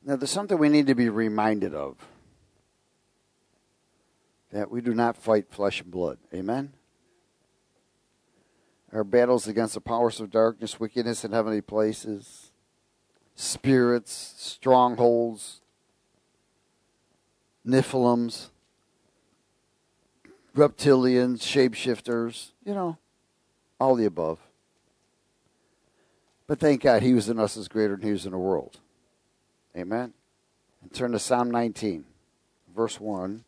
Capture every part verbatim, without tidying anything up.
Now, there's something we need to be reminded of. That we do not fight flesh and blood. Amen? Our battles against the powers of darkness, wickedness in heavenly places, spirits, strongholds, Nephilims, reptilians, shapeshifters, you know, all the above. But thank God he who's in us is greater than he who's in the world. Amen? And turn to Psalm nineteen, verse one.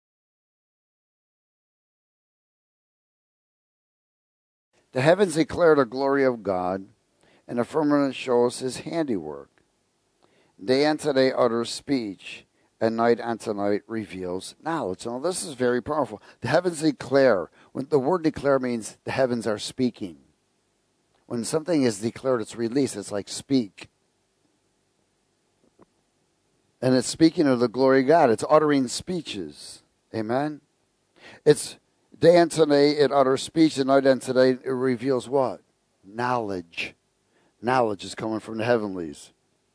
The heavens declare the glory of God, and the firmament shows his handiwork. Day unto day utters speech, and night unto night reveals knowledge. Now, this is very powerful. The heavens declare. When the word declare means the heavens are speaking. When something is declared, it's released. It's like speak. And it's speaking of the glory of God. It's uttering speeches. Amen? It's day unto day it utters speech, and night unto day it reveals what? Knowledge. Knowledge is coming from the heavenlies.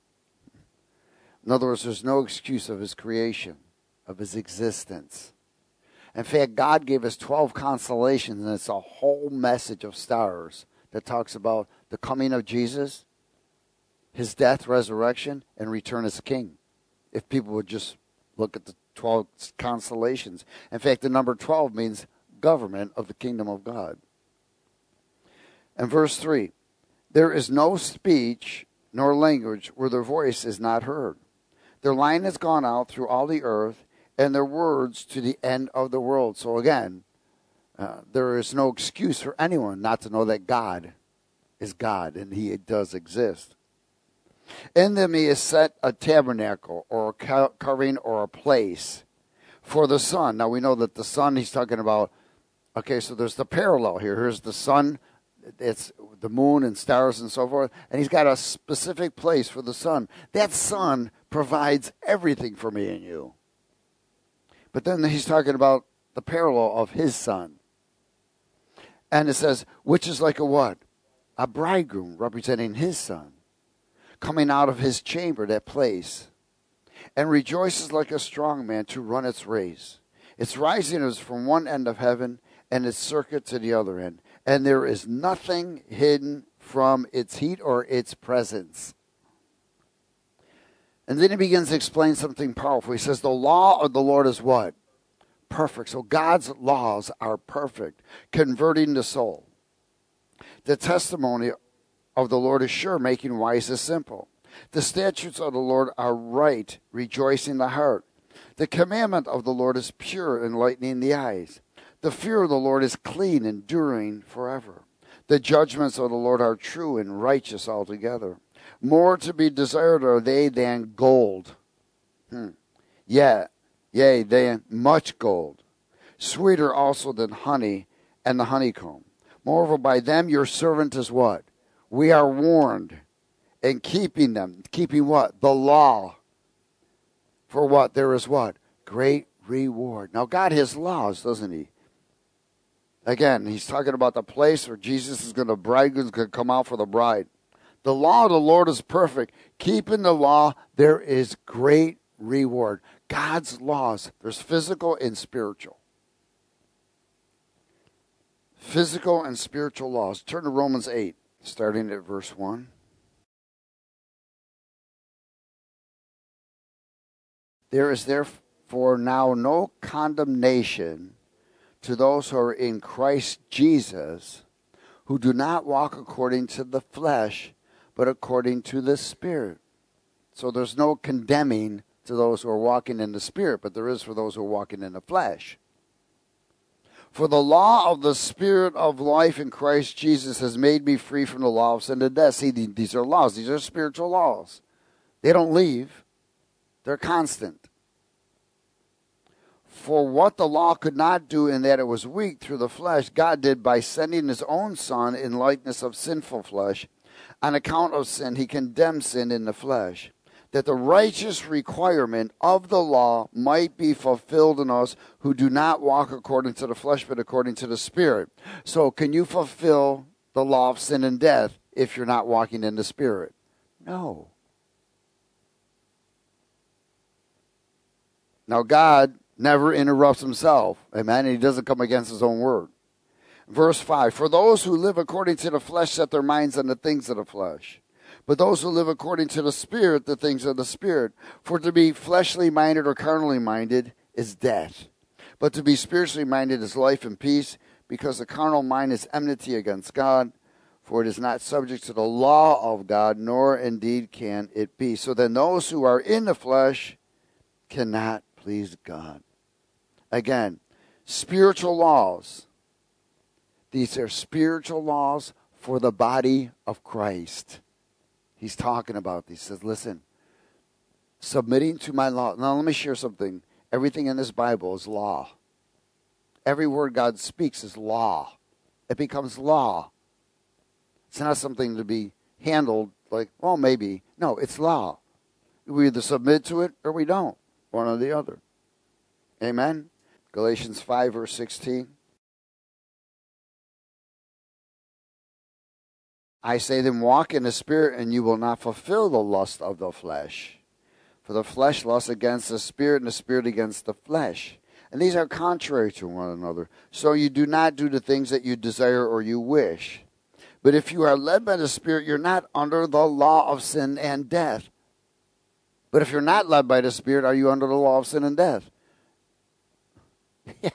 In other words, there's no excuse of his creation, of his existence. In fact, God gave us twelve constellations, and it's a whole message of stars that talks about the coming of Jesus, his death, resurrection, and return as king. If people would just look at the twelve constellations. In fact, the number twelve means government of the kingdom of God. And verse three, there is no speech nor language where their voice is not heard. Their line has gone out through all the earth, and their words to the end of the world. So again, uh, there is no excuse for anyone not to know that God is God, and he does exist. In them he has set a tabernacle, or a covering, or a place for the sun. Now we know that the sun, he's talking about, okay, so there's the parallel here. Here's the sun, it's the moon and stars and so forth, and he's got a specific place for the sun. That sun provides everything for me and you. But then he's talking about the parallel of his son. And it says, which is like a what? A bridegroom representing his son, coming out of his chamber, that place, and rejoices like a strong man to run its race. Its rising is from one end of heaven, and its circuit to the other end. And there is nothing hidden from its heat or its presence. And then he begins to explain something powerful. He says, the law of the Lord is what? Perfect. So God's laws are perfect, converting the soul. The testimony of the Lord is sure, making wise the simple. The statutes of the Lord are right, rejoicing the heart. The commandment of the Lord is pure, enlightening the eyes. The fear of the Lord is clean, enduring forever. The judgments of the Lord are true and righteous altogether. More to be desired are they than gold. Hmm. Yeah, yea, than much gold. Sweeter also than honey and the honeycomb. Moreover, by them your servant is what? We are warned. And keeping them. Keeping what? The law. For what? There is what? Great reward. Now, God has laws, doesn't he? Again, he's talking about the place where Jesus is going to, bridegroom's going to come out for the bride. The law of the Lord is perfect. Keeping the law, there is great reward. God's laws, there's physical and spiritual. Physical and spiritual laws. Turn to Romans eight, starting at verse one. There is therefore now no condemnation to those who are in Christ Jesus, who do not walk according to the flesh, but according to the Spirit. So there's no condemning to those who are walking in the Spirit, but there is for those who are walking in the flesh. For the law of the Spirit of life in Christ Jesus has made me free from the law of sin and death. See, these are laws. These are spiritual laws. They don't leave. They're constant. For what the law could not do in that it was weak through the flesh, God did by sending his own Son in likeness of sinful flesh. On account of sin, he condemned sin in the flesh, that the righteous requirement of the law might be fulfilled in us who do not walk according to the flesh, but according to the Spirit. So can you fulfill the law of sin and death if you're not walking in the Spirit? No. Now, God never interrupts himself. Amen. And he doesn't come against his own word. Verse five, for those who live according to the flesh set their minds on the things of the flesh. But those who live according to the Spirit, the things of the Spirit. For to be fleshly minded or carnally minded is death. But to be spiritually minded is life and peace, because the carnal mind is enmity against God, for it is not subject to the law of God, nor indeed can it be. So then those who are in the flesh cannot please God. Again, spiritual laws. These are spiritual laws for the body of Christ. He's talking about these. He says, listen, submitting to my law. Now let me share something. Everything in this Bible is law. Every word God speaks is law. It becomes law. It's not something to be handled like, well, maybe. No, it's law. We either submit to it or we don't. One or the other. Amen? Galatians five, verse sixteen. I say then, walk in the Spirit, and you will not fulfill the lust of the flesh. For the flesh lusts against the Spirit, and the Spirit against the flesh. And these are contrary to one another. So you do not do the things that you desire or you wish. But if you are led by the Spirit, you're not under the law of sin and death. But if you're not led by the Spirit, are you under the law of sin and death? Yeah.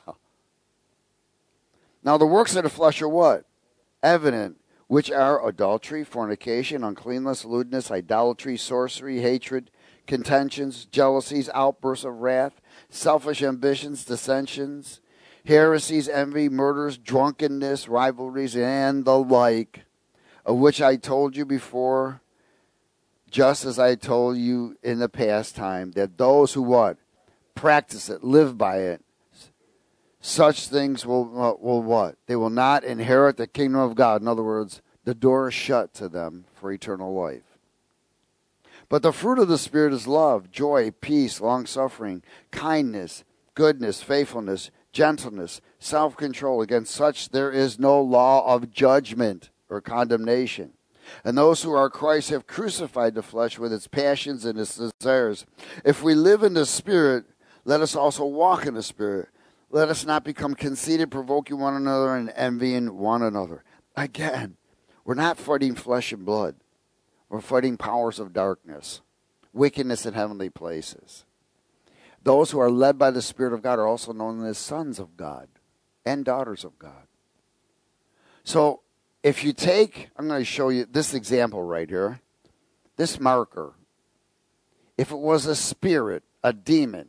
Now the works of the flesh are what? Evident. Which are adultery, fornication, uncleanness, lewdness, idolatry, sorcery, hatred, contentions, jealousies, outbursts of wrath, selfish ambitions, dissensions, heresies, envy, murders, drunkenness, rivalries, and the like, of which I told you before, just as I told you in the past time, that those who what? Practice it, live by it, such things will, uh, will what? They will not inherit the kingdom of God. In other words, the door is shut to them for eternal life. But the fruit of the Spirit is love, joy, peace, long-suffering, kindness, goodness, faithfulness, gentleness, self-control. Against such there is no law of judgment or condemnation. And those who are Christ have crucified the flesh with its passions and its desires. If we live in the Spirit, let us also walk in the Spirit. Let us not become conceited, provoking one another and envying one another. Again, we're not fighting flesh and blood. We're fighting powers of darkness, wickedness in heavenly places. Those who are led by the Spirit of God are also known as sons of God and daughters of God. So if you take, I'm going to show you this example right here, this marker. If it was a spirit, a demon,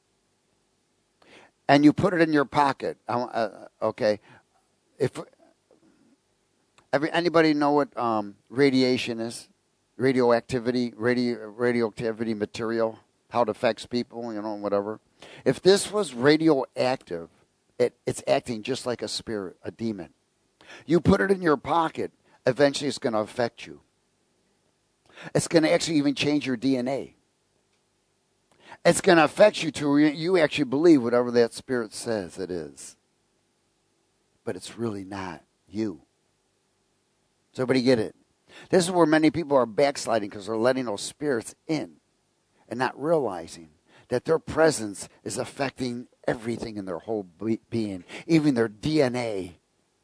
and you put it in your pocket, uh, okay, if every, anybody know what um, radiation is? Radioactivity, radio, radioactivity material, how it affects people, you know, whatever. If this was radioactive, it, it's acting just like a spirit, a demon. You put it in your pocket, eventually it's going to affect you. It's going to actually even change your D N A. It's going to affect you to where you actually believe whatever that spirit says it is. But it's really not you. Does everybody get it? This is where many people are backsliding because they're letting those spirits in and not realizing that their presence is affecting everything in their whole be- being, even their D N A.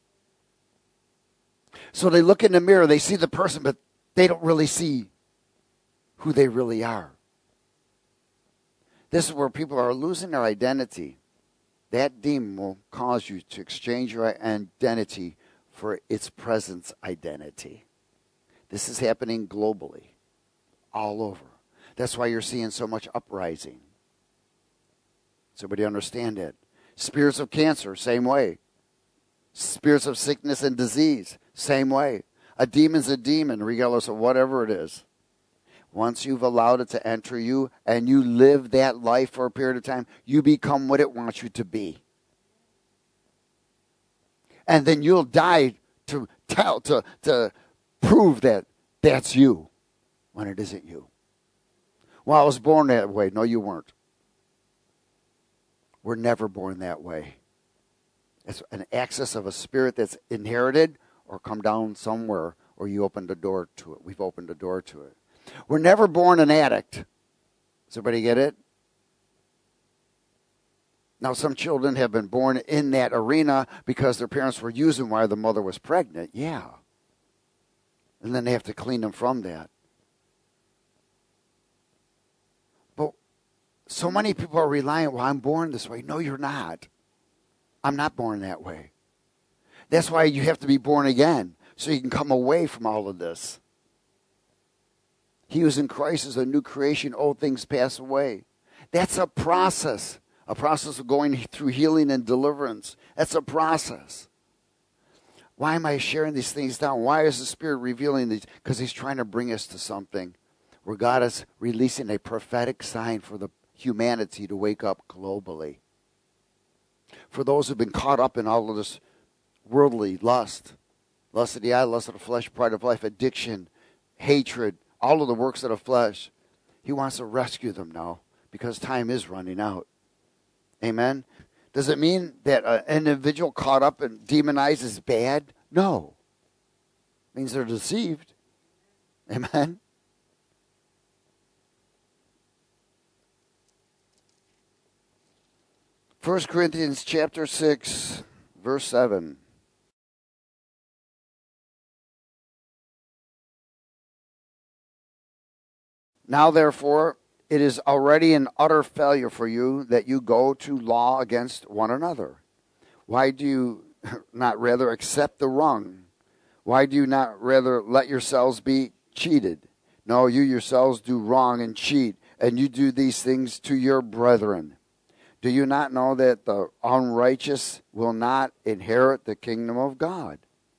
So they look in the mirror, they see the person, but they don't really see who they really are. This is where people are losing their identity. That demon will cause you to exchange your identity for its presence identity. This is happening globally, all over. That's why you're seeing so much uprising. Does everybody understand it? Spirits of cancer, same way. Spirits of sickness and disease, same way. A demon's a demon, regardless of whatever it is. Once you've allowed it to enter you and you live that life for a period of time, you become what it wants you to be. And then you'll die to tell, to, to prove that that's you when it isn't you. Well, I was born that way. No, you weren't. We're never born that way. It's an access of a spirit that's inherited or come down somewhere, or you opened a door to it. We've opened a door to it. We're never born an addict. Does everybody get it? Now, some children have been born in that arena because their parents were using while the mother was pregnant. Yeah. And then they have to clean them from that. But so many people are relying, well, I'm born this way. No, you're not. I'm not born that way. That's why you have to be born again, so you can come away from all of this. He who is in Christ is a new creation. Old things pass away. That's a process. A process of going through healing and deliverance. That's a process. Why am I sharing these things down? Why is the Spirit revealing these? Because He's trying to bring us to something where God is releasing a prophetic sign for the humanity to wake up globally. For those who've been caught up in all of this worldly lust, lust of the eye, lust of the flesh, pride of life, addiction, hatred, all of the works of the flesh, He wants to rescue them now because time is running out. Amen? Does it mean that an individual caught up and demonized is bad? No. It means they're deceived. Amen? First Corinthians chapter six, verse seven. Now, therefore, it is already an utter failure for you that you go to law against one another. Why do you not rather accept the wrong? Why do you not rather let yourselves be cheated? No, you yourselves do wrong and cheat, and you do these things to your brethren. Do you not know that the unrighteous will not inherit the kingdom of God?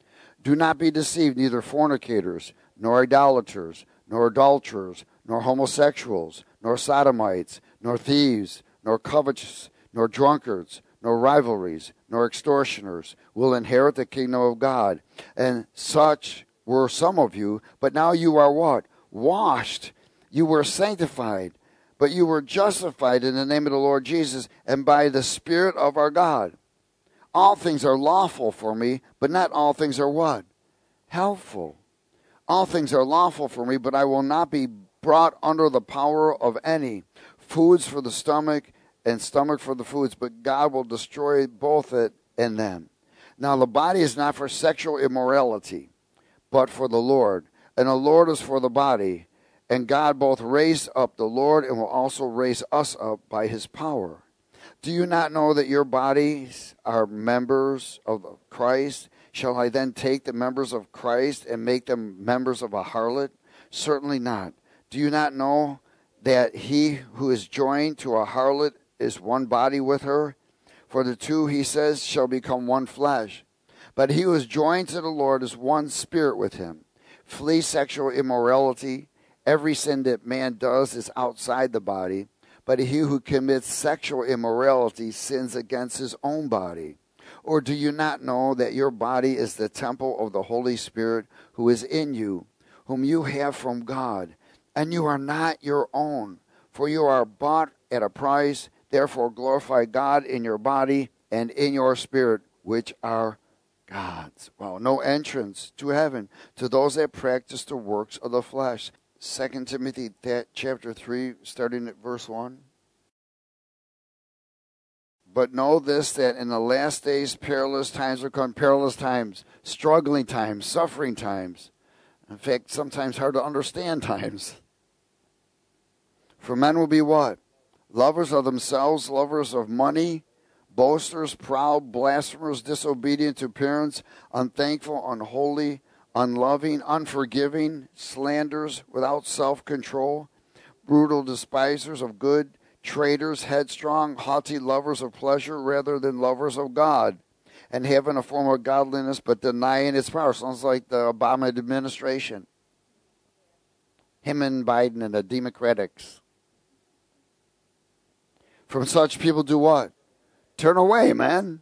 Do not be deceived, neither fornicators, nor idolaters, nor adulterers, nor homosexuals, nor sodomites, nor thieves, nor covetous, nor drunkards, nor rivalries, nor extortioners will inherit the kingdom of God. And such were some of you, but now you are what? Washed. You were sanctified, but you were justified in the name of the Lord Jesus and by the Spirit of our God. All things are lawful for me, but not all things are what? Helpful. All things are lawful for me, but I will not be brought under the power of any. Foods for the stomach and stomach for the foods, but God will destroy both it and them. Now the body is not for sexual immorality, but for the Lord, and the Lord is for the body. And God both raised up the Lord and will also raise us up by His power. Do you not know that your bodies are members of Christ? Shall I then take the members of Christ and make them members of a harlot? Certainly not. Do you not know that he who is joined to a harlot is one body with her? For the two, he says, shall become one flesh. But he who is joined to the Lord is one spirit with him. Flee sexual immorality. Every sin that man does is outside the body, but he who commits sexual immorality sins against his own body. Or do you not know that your body is the temple of the Holy Spirit who is in you, whom you have from God? And you are not your own, for you are bought at a price. Therefore glorify God in your body and in your spirit, which are God's. Wow, no entrance to heaven to those that practice the works of the flesh. Second Timothy that chapter three, starting at verse one. But know this, that in the last days perilous times will come. Perilous times, struggling times, suffering times. In fact, sometimes hard to understand times. For men will be what? Lovers of themselves, lovers of money, boasters, proud, blasphemers, disobedient to parents, unthankful, unholy, unloving, unforgiving, slanderers, without self-control, brutal, despisers of good, traitors, headstrong, haughty, lovers of pleasure rather than lovers of God, and having a form of godliness but denying its power. Sounds like the Obama administration. Him and Biden and the Democrats. From such people do what? Turn away, man.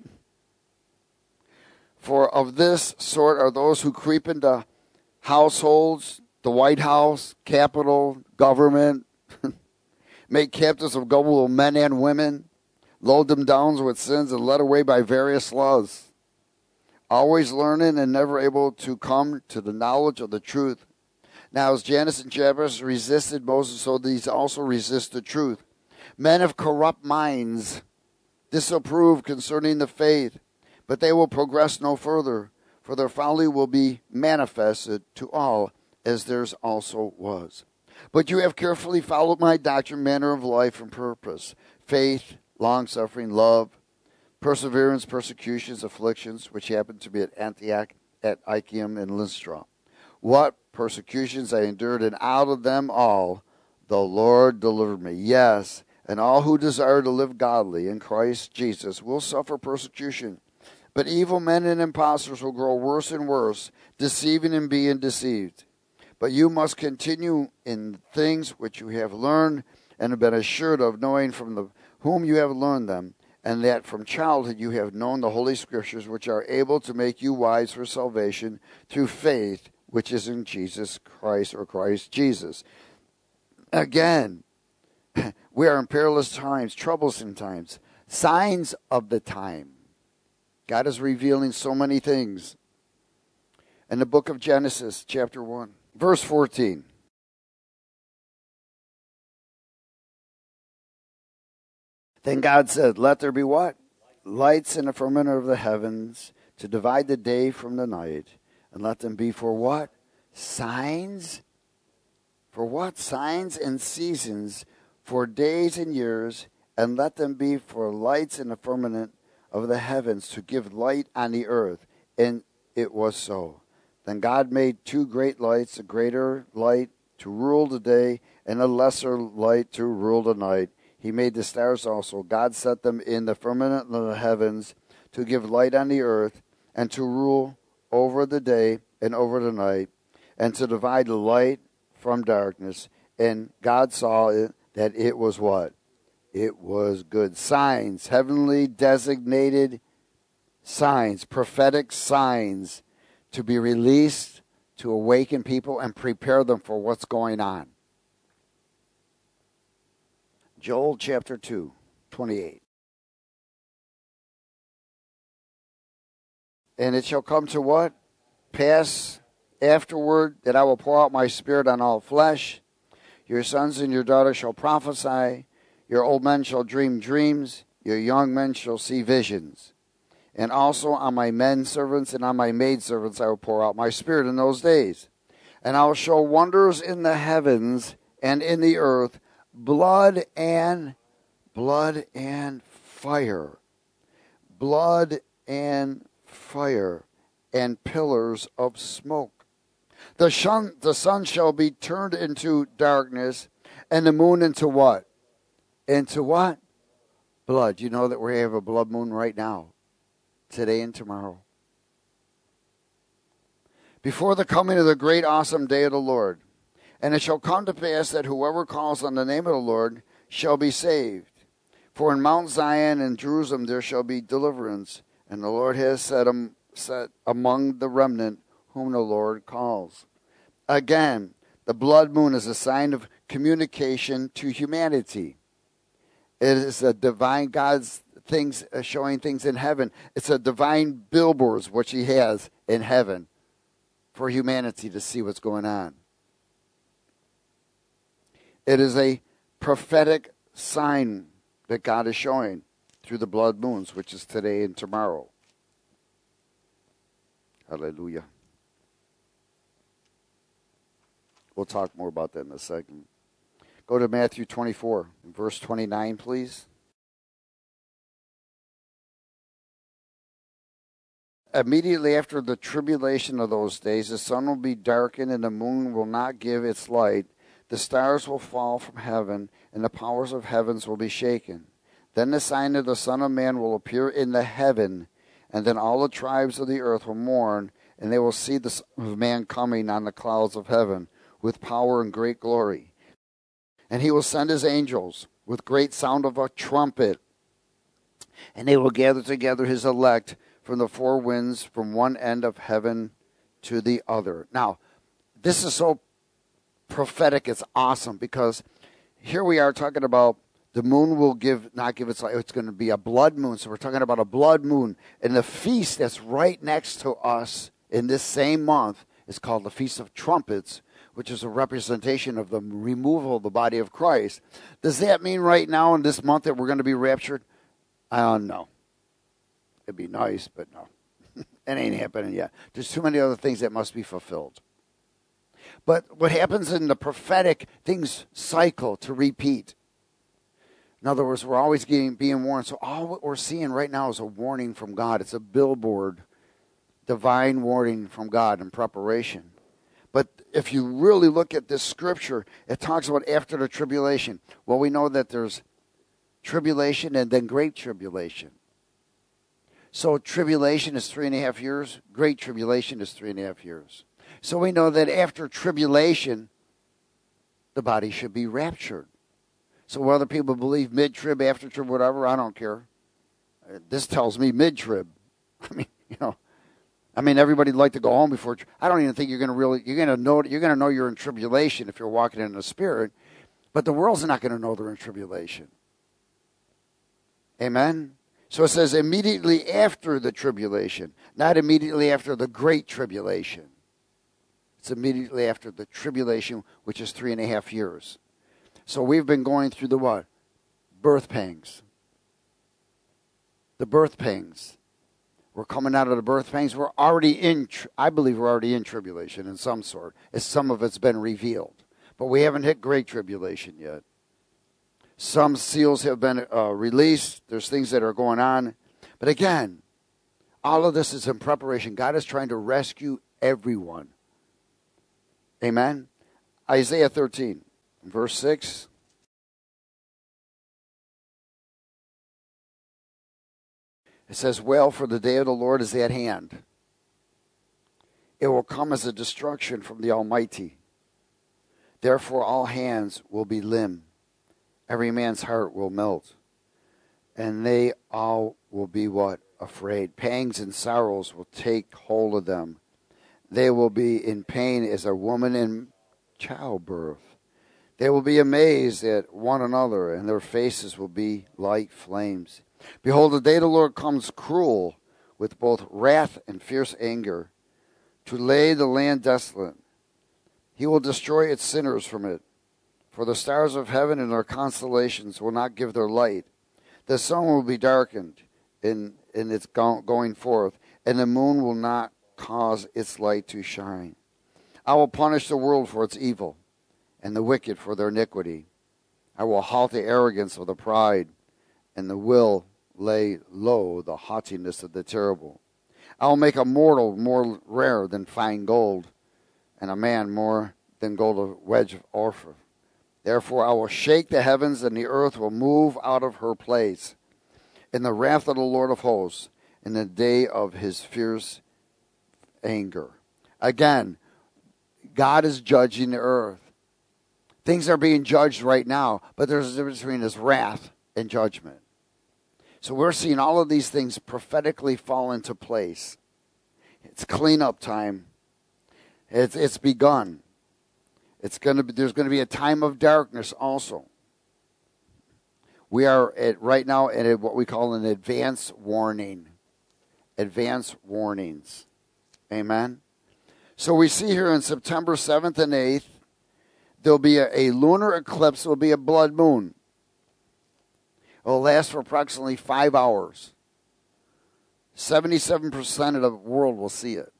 For of this sort are those who creep into households, the White House, Capitol, government, make captives of gullible men and women, load them down with sins, and led away by various lusts, always learning and never able to come to the knowledge of the truth. Now as Jannes and Jambres resisted Moses, so these also resist the truth. Men of corrupt minds disapprove concerning the faith, but they will progress no further, for their folly will be manifested to all, as theirs also was. But you have carefully followed my doctrine, manner of life, and purpose, faith, long-suffering, love, perseverance, persecutions, afflictions, which happened to be at Antioch, at Iconium, and Lystra. What persecutions I endured, and out of them all the Lord delivered me. Yes, and all who desire to live godly in Christ Jesus will suffer persecution. But evil men and impostors will grow worse and worse, deceiving and being deceived. But you must continue in things which you have learned and have been assured of, knowing from the, whom you have learned them, and that from childhood you have known the Holy Scriptures, which are able to make you wise for salvation through faith, which is in Jesus Christ, or Christ Jesus. Again, we are in perilous times, troublesome times, signs of the time. God is revealing so many things. In the book of Genesis, chapter one, verse fourteen. Then God said, let there be what? Lights in the firmament of the heavens to divide the day from the night. And let them be for what? Signs. For what? Signs and seasons, for days and years. And let them be for lights in the firmament of the heavens to give light on the earth. And it was so. Then God made two great lights, a greater light to rule the day, and a lesser light to rule the night. He made the stars also. God set them in the firmament of the heavens to give light on the earth, and to rule over the day and over the night, and to divide the light from darkness. And God saw it, that it was what? It was good. Signs, heavenly designated signs, prophetic signs to be released to awaken people and prepare them for what's going on. Joel chapter two, twenty-eight. And it shall come to what? Pass afterward that I will pour out my spirit on all flesh. Your sons and your daughters shall prophesy. Your old men shall dream dreams. Your young men shall see visions. And also on my men servants and on my maid servants I will pour out my spirit in those days. And I will show wonders in the heavens and in the earth, blood and blood and fire. Blood and fire, and pillars of smoke. The sun, the sun shall be turned into darkness, and the moon into what? Into what? Blood. You know that we have a blood moon right now, today and tomorrow. Before the coming of the great awesome day of the Lord. And it shall come to pass that whoever calls on the name of the Lord shall be saved. For in Mount Zion and Jerusalem there shall be deliverance, and the Lord has set, um, set among the remnant whom the Lord calls. Again, the blood moon is a sign of communication to humanity. It is a divine God's things, uh, showing things in heaven. It's a divine billboards, which he has in heaven for humanity to see what's going on. It is a prophetic sign that God is showing through the blood moons, which is today and tomorrow. Hallelujah. We'll talk more about that in a second. Go to Matthew twenty-four, verse twenty-nine, please. Immediately after the tribulation of those days, the sun will be darkened and the moon will not give its light. The stars will fall from heaven, and the powers of heavens will be shaken. Then the sign of the Son of Man will appear in the heaven, and then all the tribes of the earth will mourn, and they will see the Son of Man coming on the clouds of heaven with power and great glory. And he will send his angels with great sound of a trumpet, and they will gather together his elect from the four winds, from one end of heaven to the other. Now, this is so prophetic, it's awesome, because here we are talking about the moon will give not give its light. It's going to be a blood moon. So we're talking about a blood moon. And the feast that's right next to us in this same month is called the Feast of Trumpets, which is a representation of the removal of the body of Christ. Does that mean right now in this month that we're going to be raptured? I don't know. It'd be nice, but no. It ain't happening yet. There's too many other things that must be fulfilled. But what happens in the prophetic, things cycle to repeat. In other words, we're always getting being warned. So all what we're seeing right now is a warning from God. It's a billboard, divine warning from God in preparation. But if you really look at this scripture, it talks about after the tribulation. Well, we know that there's tribulation and then great tribulation. So tribulation is three and a half years. Great tribulation is three and a half years. So we know that after tribulation, the body should be raptured. So whether people believe mid-trib, after-trib, whatever, I don't care. This tells me mid-trib. I mean, you know, I mean, everybody'd like to go home before. I don't even think you're going to really. You're going to know. You're going to know you're in tribulation if you're walking in the Spirit, but the world's not going to know they're in tribulation. Amen. So it says immediately after the tribulation, not immediately after the great tribulation. It's immediately after the tribulation, which is three and a half years. So we've been going through the what? Birth pangs. The birth pangs. We're coming out of the birth pangs. We're already in, I believe we're already in tribulation in some sort. As some of it's been revealed. But we haven't hit great tribulation yet. Some seals have been uh, released. There's things that are going on. But again, all of this is in preparation. God is trying to rescue everyone. Amen? Isaiah thirteen, verse six. It says, "Well, for the day of the Lord is at hand. It will come as a destruction from the Almighty. Therefore all hands will be limp. Every man's heart will melt. And they all will be what? Afraid. Pangs and sorrows will take hold of them. They will be in pain as a woman in childbirth. They will be amazed at one another, and their faces will be like flames. Behold, the day of the Lord comes cruel, with both wrath and fierce anger, to lay the land desolate. He will destroy its sinners from it. For the stars of heaven and their constellations will not give their light. The sun will be darkened in, in its go- going forth, and the moon will not cause its light to shine. I will punish the world for its evil, and the wicked for their iniquity. I will halt the arrogance of the pride, and the will lay low the haughtiness of the terrible. I will make a mortal more rare than fine gold, and a man more than gold a wedge of Ophir. Therefore I will shake the heavens, and the earth will move out of her place in the wrath of the Lord of hosts, in the day of his fierce anger." Again, God is judging the earth. Things are being judged right now, but there's a difference between his wrath and judgment. So we're seeing all of these things prophetically fall into place. It's cleanup time. It's, it's begun. It's going to be, there's going to be a time of darkness also. We are at, right now at what we call an advance warning. Advance warnings. Amen. So we see here on September seventh and eighth, there'll be a, a lunar eclipse. There'll be a blood moon. It will last for approximately five hours. seventy-seven percent of the world will see it.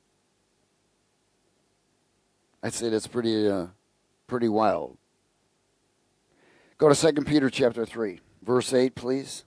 I'd say that's pretty, uh, pretty wild. Go to Second Peter chapter three, verse eight, please.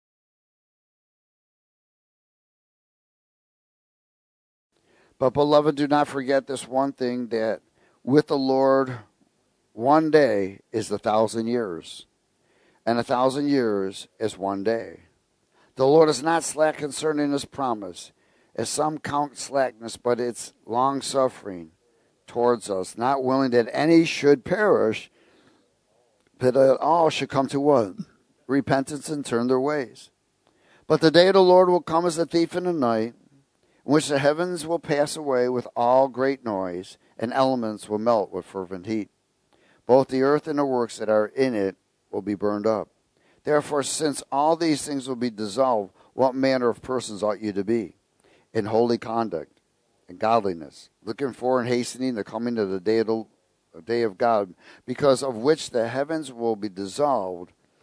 "But, beloved, do not forget this one thing, that with the Lord one day is a thousand years, and a thousand years is one day. The Lord is not slack concerning his promise, as some count slackness, but it's long-suffering towards us, not willing that any should perish, but that all should come to what? Repentance and turn their ways. But the day of the Lord will come as a thief in the night, in which the heavens will pass away with all great noise, and elements will melt with fervent heat. Both the earth and the works that are in it will be burned up. Therefore, since all these things will be dissolved, what manner of persons ought you to be? In holy conduct and godliness, looking for and hastening the coming of the day of, the, the day of God, because of which the heavens will be dissolved,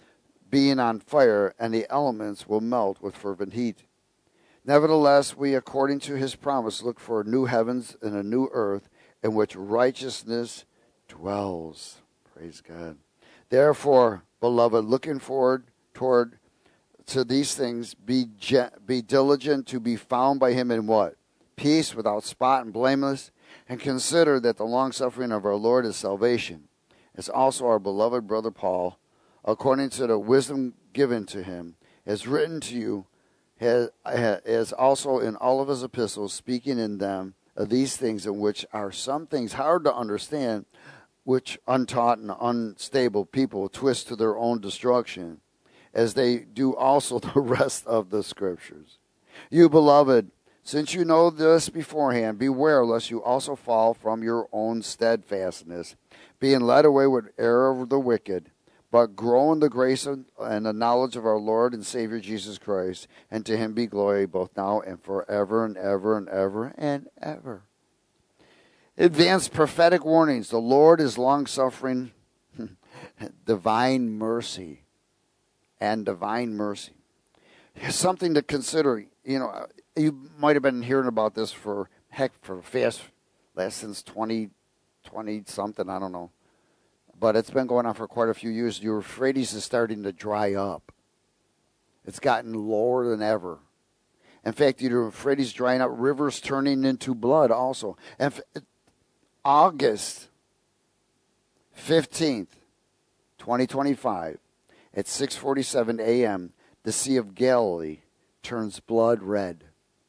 being on fire, and the elements will melt with fervent heat. Nevertheless, we, according to his promise, look for new heavens and a new earth in which righteousness dwells. Praise God. Therefore, beloved, looking forward toward to these things, be ge- be diligent to be found by him in what? Peace, without spot and blameless, and consider that the long-suffering of our Lord is salvation. As also our beloved brother Paul, according to the wisdom given to him, has written to you, has, has also in all of his epistles, speaking in them of these things, in which are some things hard to understand, which untaught and unstable people twist to their own destruction, as they do also the rest of the Scriptures. You, beloved, since you know this beforehand, beware lest you also fall from your own steadfastness, being led away with error of the wicked, but grow in the grace and the knowledge of our Lord and Savior Jesus Christ, and to him be glory both now and forever and ever and ever and ever. Advanced prophetic warnings. The Lord is long-suffering, divine mercy, and divine mercy. Here's something to consider. You know, you might have been hearing about this for, heck, for fast, last since twenty, twenty something, I don't know. But it's been going on for quite a few years. The Euphrates is starting to dry up. It's gotten lower than ever. In fact, the Euphrates drying up, rivers turning into blood also. And August fifteenth, twenty twenty-five, at six forty-seven a.m., the Sea of Galilee turns blood red.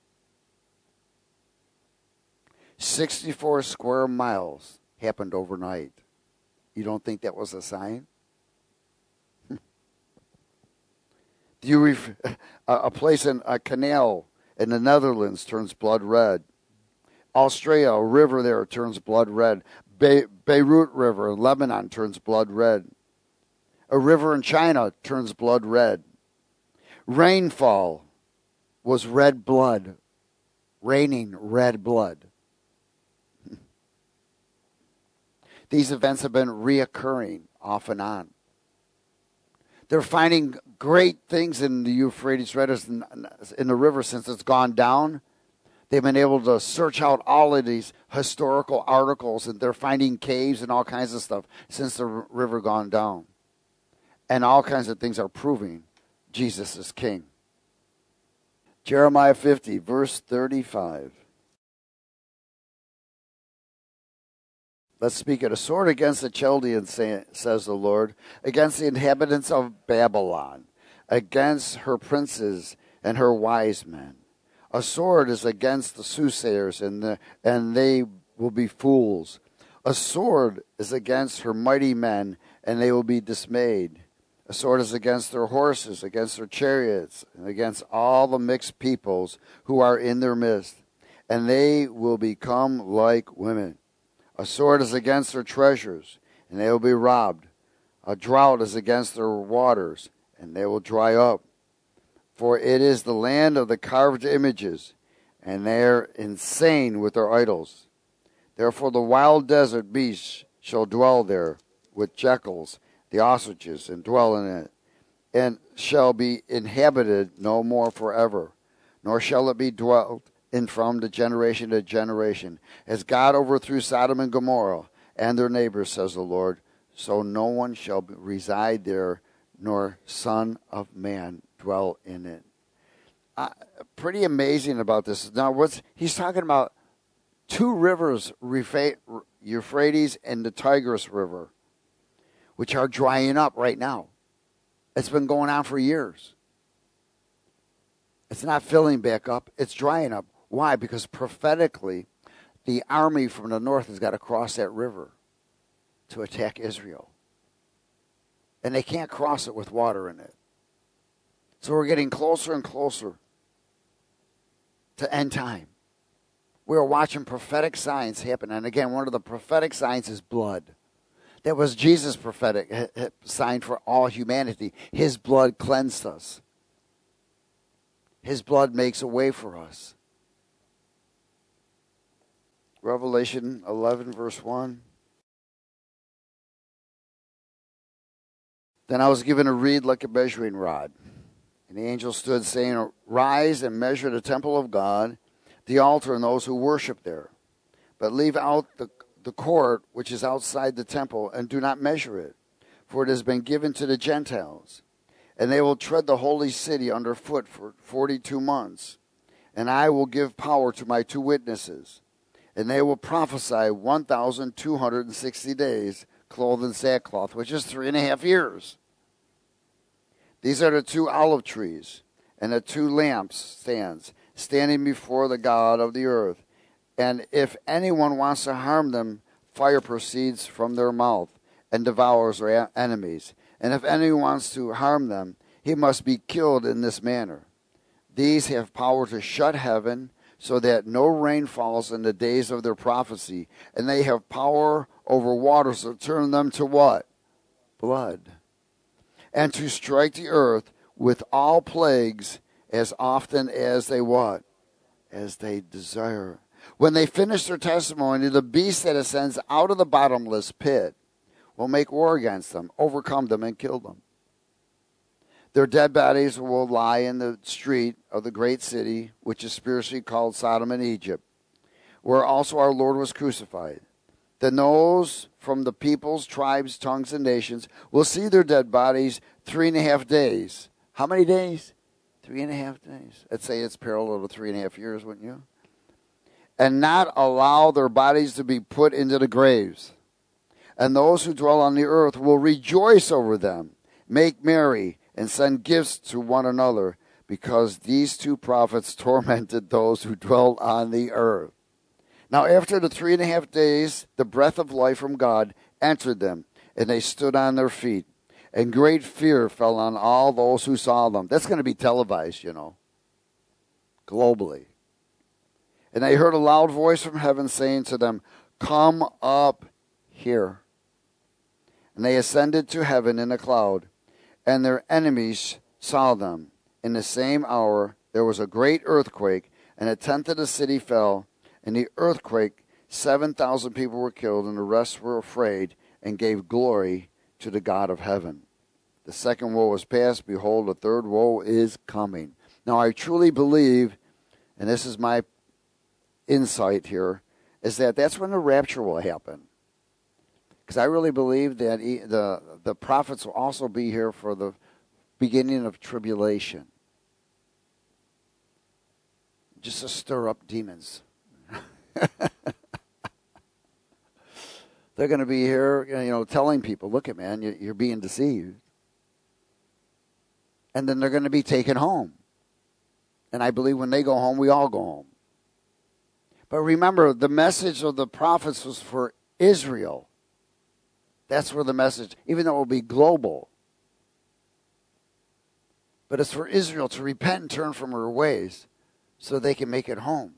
sixty-four square miles happened overnight. You don't think that was a sign? Do you ref- a place in a canal in the Netherlands turns blood red. Australia, a river there turns blood red. Be- Beirut River in Lebanon turns blood red. A river in China turns blood red. Rainfall was red blood. Raining red blood. These events have been reoccurring off and on. They're finding great things in the Euphrates in the river since it's gone down. They've been able to search out all of these historical articles, and they're finding caves and all kinds of stuff since the river gone down. And all kinds of things are proving Jesus is king. Jeremiah fifty, verse thirty-five. Let's speak it. A sword against the Chaldeans, says the Lord, against the inhabitants of Babylon, against her princes and her wise men. A sword is against the soothsayers, and, the, and they will be fools. A sword is against her mighty men, and they will be dismayed. A sword is against their horses, against their chariots, and against all the mixed peoples who are in their midst, and they will become like women. A sword is against their treasures, and they will be robbed. A drought is against their waters, and they will dry up. For it is the land of the carved images, and they are insane with their idols. Therefore the wild desert beasts shall dwell there, with jackals, the ostriches, and dwell in it, and shall be inhabited no more forever, nor shall it be dwelt in from the generation to generation. As God overthrew Sodom and Gomorrah and their neighbors, says the Lord, so no one shall reside there, nor son of man dwell in it. Uh, pretty amazing about this. Now, what's he's talking about? Two rivers, Euphrates and the Tigris River, which are drying up right now. It's been going on for years. It's not filling back up. It's drying up. Why? Because prophetically, the army from the north has got to cross that river to attack Israel. And they can't cross it with water in it. So we're getting closer and closer to end time. We are watching prophetic signs happen. And again, one of the prophetic signs is blood. That was Jesus' prophetic sign for all humanity. His blood cleansed us. His blood makes a way for us. Revelation eleven, verse one. Then I was given a reed like a measuring rod. And the angel stood, saying, Rise and measure the temple of God, the altar, and those who worship there. But leave out the, the court which is outside the temple, and do not measure it, for it has been given to the Gentiles. And they will tread the holy city underfoot for forty-two months. And I will give power to my two witnesses, and they will prophesy one thousand two hundred sixty days, clothed in sackcloth, which is three and a half years. These are the two olive trees and the two lampstands standing before the God of the earth. And if anyone wants to harm them, fire proceeds from their mouth and devours their enemies. And if anyone wants to harm them, he must be killed in this manner. These have power to shut heaven so that no rain falls in the days of their prophecy. And they have power over waters to turn them to what? Blood. And to strike the earth with all plagues as often as they what? As they desire. When they finish their testimony, the beast that ascends out of the bottomless pit will make war against them, overcome them, and kill them. Their dead bodies will lie in the street of the great city, which is spiritually called Sodom and Egypt, where also our Lord was crucified. Then those from the peoples, tribes, tongues, and nations will see their dead bodies three and a half days. How many days? Three and a half days. I'd say it's parallel to three and a half years, wouldn't you? And not allow their bodies to be put into the graves. And those who dwell on the earth will rejoice over them, make merry, and send gifts to one another, because these two prophets tormented those who dwelt on the earth. Now after the three and a half days, the breath of life from God entered them, and they stood on their feet. And great fear fell on all those who saw them. That's going to be televised, you know, globally. And they heard a loud voice from heaven saying to them, Come up here. And they ascended to heaven in a cloud, and their enemies saw them. In the same hour there was a great earthquake, and a tenth of the city fell. In the earthquake, seven thousand people were killed, and the rest were afraid and gave glory to the God of heaven. The second woe is past. Behold, the third woe is coming. Now, I truly believe, and this is my insight here, is that that's when the rapture will happen. Because I really believe that the, the prophets will also be here for the beginning of tribulation. Just to stir up demons. They're going to be here, you know, telling people, look at man, you're being deceived. And then they're going to be taken home. And I believe when they go home, we all go home. But remember, the message of the prophets was for Israel. That's where the message, even though it will be global. But it's for Israel to repent and turn from her ways so they can make it home.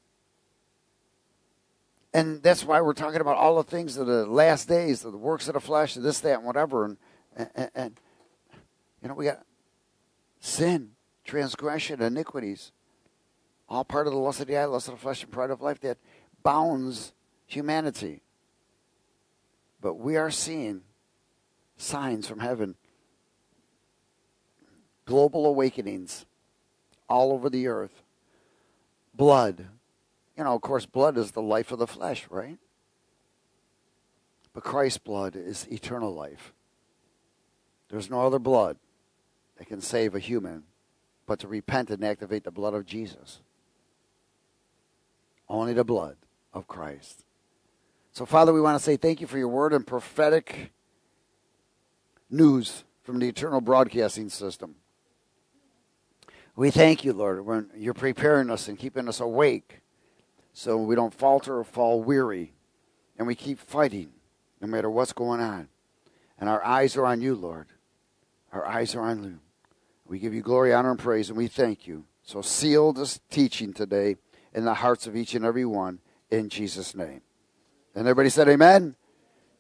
And that's why we're talking about all the things of the last days, of the works of the flesh, of this, that, and whatever. And, and, and you know, we got sin, transgression, iniquities. All part of the lust of the eye, lust of the flesh, and pride of life that bounds humanity. But we are seeing signs from heaven. Global awakenings all over the earth. Blood. You know, of course, blood is the life of the flesh, right? But Christ's blood is eternal life. There's no other blood that can save a human but to repent and activate the blood of Jesus. Only the blood of Christ. So, Father, we want to say thank you for your word and prophetic news from the eternal broadcasting system. We thank you, Lord, when you're preparing us and keeping us awake so we don't falter or fall weary, and we keep fighting no matter what's going on. And our eyes are on you, Lord. Our eyes are on you. We give you glory, honor, and praise, and we thank you. So seal this teaching today in the hearts of each and every one in Jesus' name. And everybody said amen?